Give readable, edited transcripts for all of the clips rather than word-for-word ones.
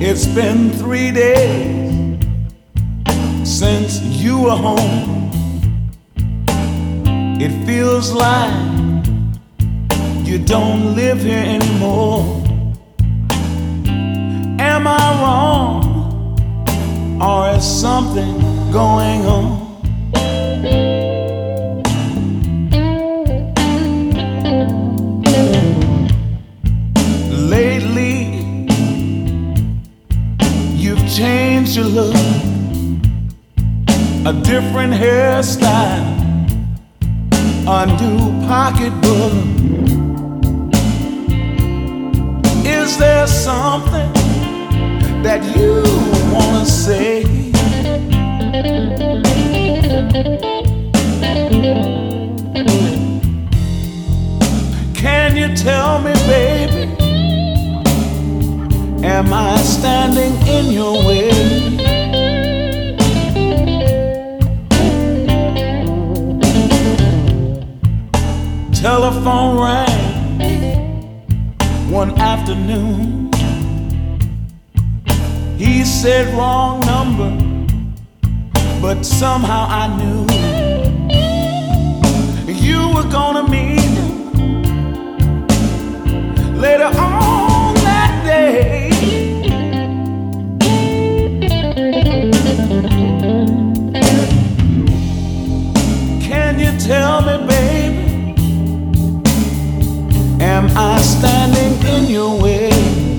It's been 3 days since you were home. It feels like you don't live here anymore. Am I wrong, or is something going on? Lately, you've changed your look, a different hairstyle, a new pocketbook. Is there something that you wanna say? Can you tell me, baby? Am I standing in your way? Telephone rang one afternoon. He said wrong number, but somehow I knew you were gonna meet him later on that day. Can you tell me, baby? Am I standing in your way?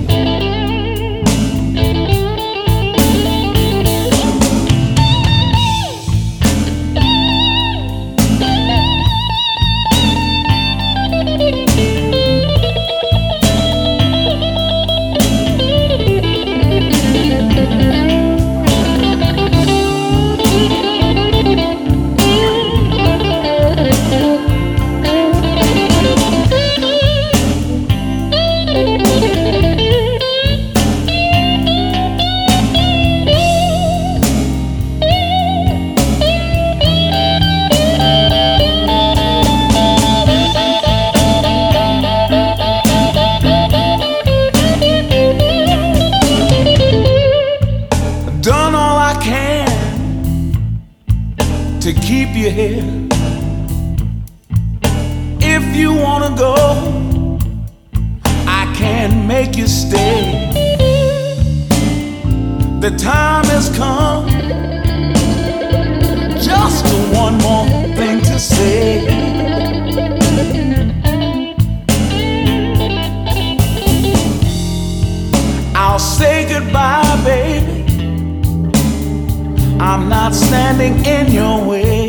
Done all I can to keep you here. If you wanna go, I can make you stay. The time has come, just one more thing to say. I'll say goodbye, baby. I'm not standing in your way.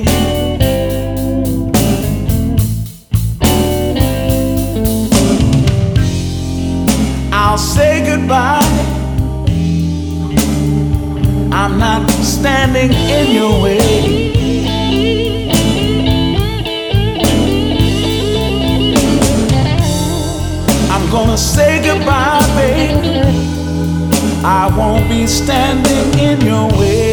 I'll say goodbye. I'm not standing in your way. I'm gonna say goodbye, baby. I won't be standing in your way.